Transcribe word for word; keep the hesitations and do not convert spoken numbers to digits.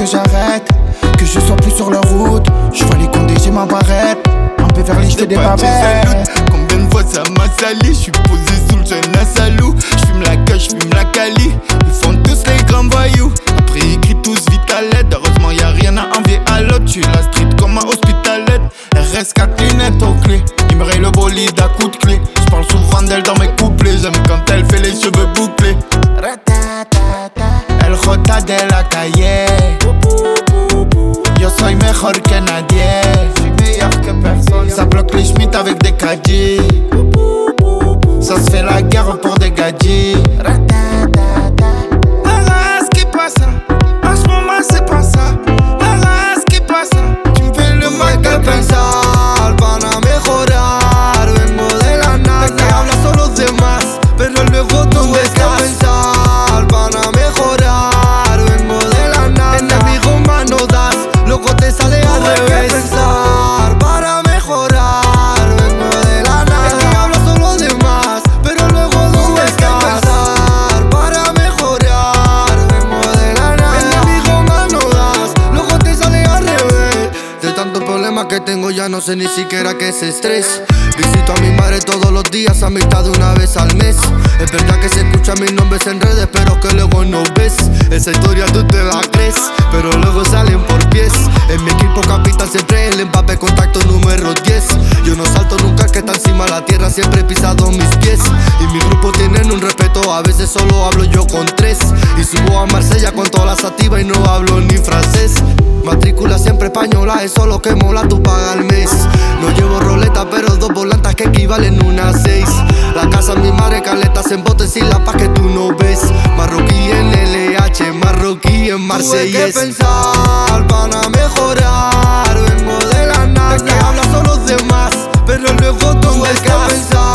que j'arrête, que je sois plus sur la route. Je vois les condés, j'ai ma barrette. Un peu vers les j'fais des bavettes. Combien de fois ça m'a sali? J'suis posé sous le jeune à salou. J'fume la cache, j'fume la cali. Ils font tous les grands voyous. Après ils crient tous vite à l'aide. Heureusement y'a rien à envier à l'autre. J'suis la street comme un hospitalette. R S quatre lunettes aux clés. Il me raye le bolide à coups de clé. J'parle souvent d'elle dans mes couplets. J'aime quand elle fait les cheveux bouclés. El Jota de la calle. Yo soy mejor que nadie. J'suis meilleur que personne. Ça bloque les schmitts avec des caddies. Ça se fait la guerre pour des gadgets. La race qui passe. En ce moment c'est pas ça. La race qui passe. Tu me fais le mal que pensar van a mejorar. Vengo de la nada. De que hablas son los demás, pero luego ¿dónde estás? Pensar van a mejorar. Vengo de la nada. Enemigo mano das, luego te sale al revés. Pensar para mejorar. Vengo de la nada. De que hablas son los demás, pero luego ¿dónde estás? Pensar para mejorar. Vengo de la nada. Enemigo mano das, luego te sale al revés. De tantos problemas que tengo ya no sé ni siquiera qué es estrés. Visito a mi madre todos los días, a mitad de una vez al mes. Es verdad que se escuchan mis nombres en redes, pero que luego no ves. Esa historia tú te la crees, pero luego salen por pies. En mi equipo capitán siempre el Mbappé, contacto número diez. Yo no salto nunca, que está encima de la tierra, siempre he pisado mis pies. Y mi grupo tienen un respeto, a veces solo hablo yo con tres. Y subo a Marsella con todas las activas y no hablo ni francés. Matrícula siempre española, eso lo que mola, tú pagas al mes. No llevo roleta, pero dos volantas que equivalen una a seis. La casa mi madre, caletas en botes y la paz que tú no ves. Marroquí en L H, marroquí en Marsella. Tuve que pensar, van a mejorar. Vengo de la nada. De que hablas son los demás, pero luego ¿dónde estás? Pensar